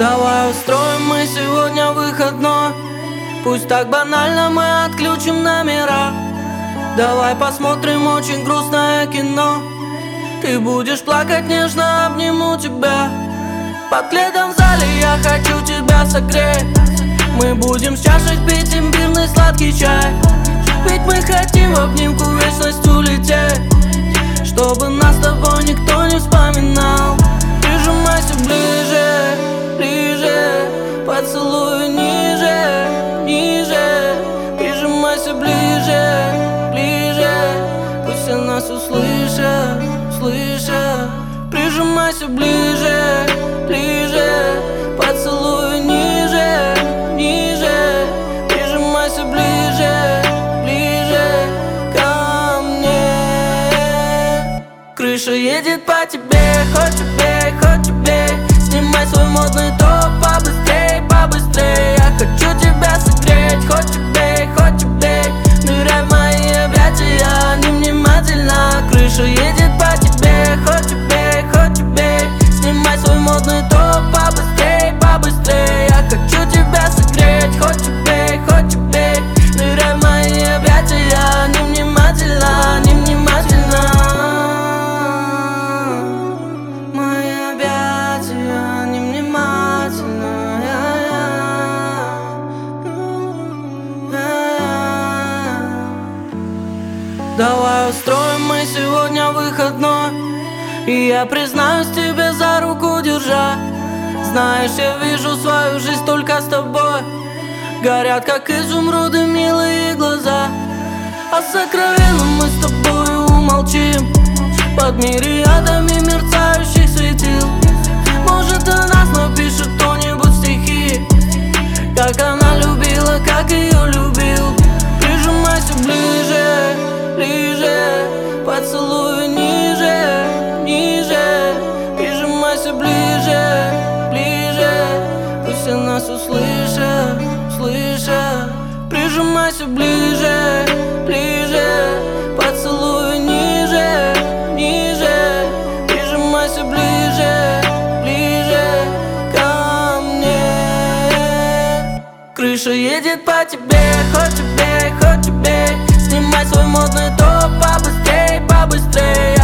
Давай устроим мы сегодня выходной. Пусть так банально мы отключим номера. Давай посмотрим очень грустное кино. Ты будешь плакать, нежно обниму тебя. Под пледом в зале я хочу тебя согреть. Мы будем с чашек пить имбирный сладкий чай. Ведь мы хотим в обнимку в вечность улететь, чтобы нас с тобой никто не вспоминал. Прижимайся ближе, ближе, поцелуй ниже, ниже. Прижимайся ближе, ближе, пусть все нас услышат, слышат. Прижимайся ближе, ближе, поцелуй ниже, ниже. Прижимайся ближе, ближе ко мне. Крыша едет по тебе, хоть убей, хоть убей. Снимай свой модный топ побыстрей, побыстрей. Я хочу тебя согреть, хоть убей, хоть убей. Ныряй в мои объятия, невнимательно. Крыша едет по тебе, хоть убей, хоть убей. Снимай свой модный топ побыстрей, побыстрей. Я хочу тебя согреть, хоть убей, хоть убей. Ныряй в мои объятия, невнимательно, невнимательно. Мои объятия, невнимательно. Давай устроим мы сегодня выходной. И я признаюсь тебе, за руку держа. Знаешь, я вижу свою жизнь только с тобой. Горят, как изумруды, милые глаза. О сокровенном мы с тобой умолчим. Под мириадами мерцающих светил. Может, о нас напишет кто-нибудь стихи, как она любила, как ее любил. Прижимайся ближе, ближе, поцелуй ниже, ниже. Прижимайся ближе, ближе, пусть все нас услышат, слышат. Прижимайся ближе, ближе, поцелуй ниже, ниже. Прижимайся ближе, ближе ко мне. Крыша едет по тебе, хоть убей, хоть убей. Снимай свой модный топ побыстрей, побыстрей.